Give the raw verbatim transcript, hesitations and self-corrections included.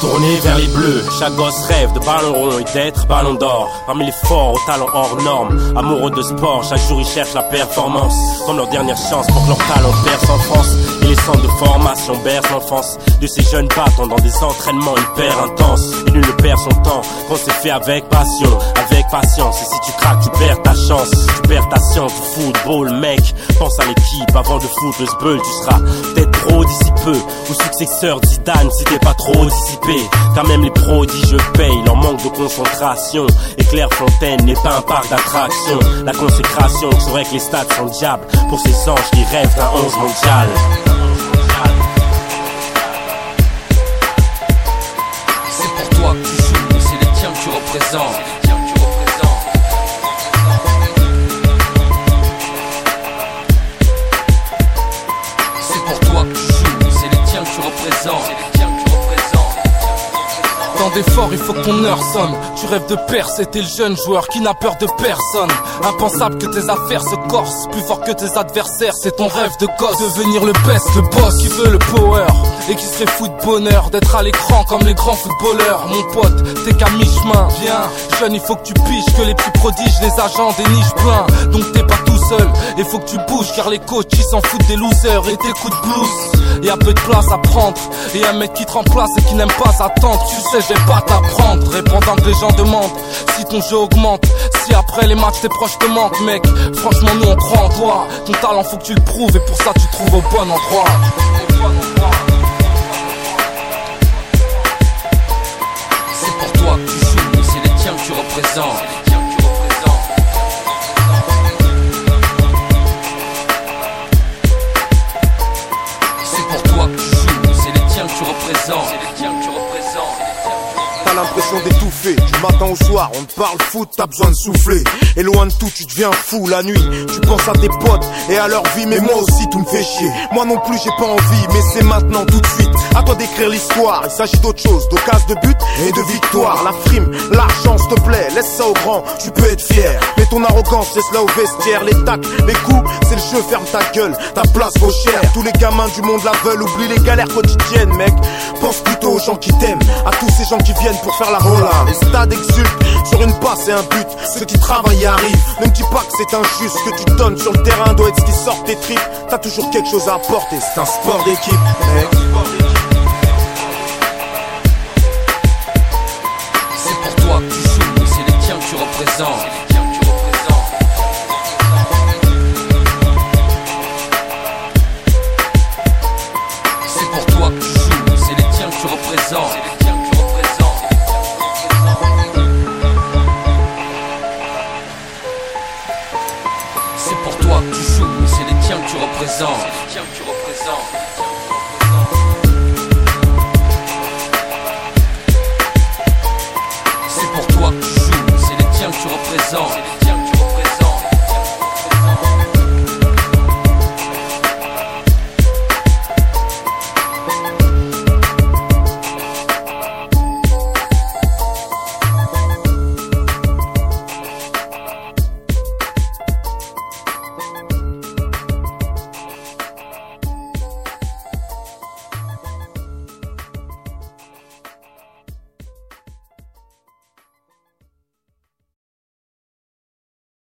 Tourné vers les bleus, chaque gosse rêve de ballon rond et d'être ballon d'or. Parmi les forts aux talents hors normes, amoureux de sport, chaque jour ils cherchent la performance. Comme leur dernière chance pour que leur talent perce en France. Et les centres de formation bercent l'enfance de ces jeunes battants dans des entraînements hyper intenses. Et nul ne perd son temps, quand c'est fait avec passion, avec patience. Et si tu craques, tu perds ta chance, tu perds ta science du football, mec. Pense à l'équipe avant de foutre le sbeul, tu seras peut-être pro d'ici peu, ou successeur de Zidane si t'es pas trop dissipé. Car même les prodiges payent leur manque de concentration. Et Clairefontaine n'est pas un parc d'attractions. La consécration, je saurais que les stades sont diables pour ces anges qui rêvent d'un onze mondial. C'est pour toi que tu joues, et c'est les tiens que tu représentes. Tant d'efforts, il faut que ton heure sonne. Tu rêves de percer, t'es le jeune joueur qui n'a peur de personne. Impensable que tes affaires se corsent, plus fort que tes adversaires, c'est ton rêve de gosse. Devenir le best, le boss, qui veut le power et qui serait fou de bonheur d'être à l'écran comme les grands footballeurs. Mon pote, t'es qu'à mi-chemin. Viens, jeune, il faut que tu piges que les petits prodiges, les agents dénichent plein. Donc t'es pas tout seul, il faut que tu bouges car les coachs ils s'en foutent des losers et tes coups de blues. Y'a peu de place à prendre et un mec qui te remplace et qui n'aime pas attendre. Tu sais, je vais pas t'apprendre, répondant que les gens demandent si ton jeu augmente, si après les matchs tes proches te manquent, mec. Franchement, nous on croit en toi. Ton talent faut que tu le prouves et pour ça tu te trouves au bon endroit. C'est pour toi que tu joues, et c'est les tiens que tu représentes. C'est pour toi que tu joues, et c'est les tiens que tu représentes. T'as l'impression d'étouffer, du matin au soir, on te parle foot, t'as besoin de souffler. Et loin de tout, tu deviens fou la nuit. Tu penses à tes potes et à leur vie, mais moi aussi tout me fait chier. Moi non plus j'ai pas envie, mais c'est maintenant tout de suite. À toi d'écrire l'histoire, il s'agit d'autre chose, d'occasion de but et de victoire. La frime, l'argent s'il te plaît, laisse ça au grand, tu peux être fier. Mais ton arrogance, laisse-la au vestiaire. Les tacs, les coups, c'est le jeu, ferme ta gueule, ta place vaut cher. Tous les gamins du monde la veulent, oublie les galères quotidiennes, mec. Pense plutôt aux gens qui t'aiment, à tous ces gens qui viennent pour faire la rola. Les stades exultent sur une passe et un but. Ceux qui travaillent y arrivent. Ne me dis pas que c'est injuste. Ce que tu donnes sur le terrain doit être ce qui sort tes tripes. T'as toujours quelque chose à apporter. C'est un sport d'équipe, mec. C'est pour toi que tu joues, et c'est les tiens que tu représentes. C'est pour toi que tu joues, et c'est les tiens que tu représentes. C'est pour toi que tu joues, mais c'est les tiens que tu représentes. C'est pour toi que tu joues, mais c'est les tiens que tu représentes.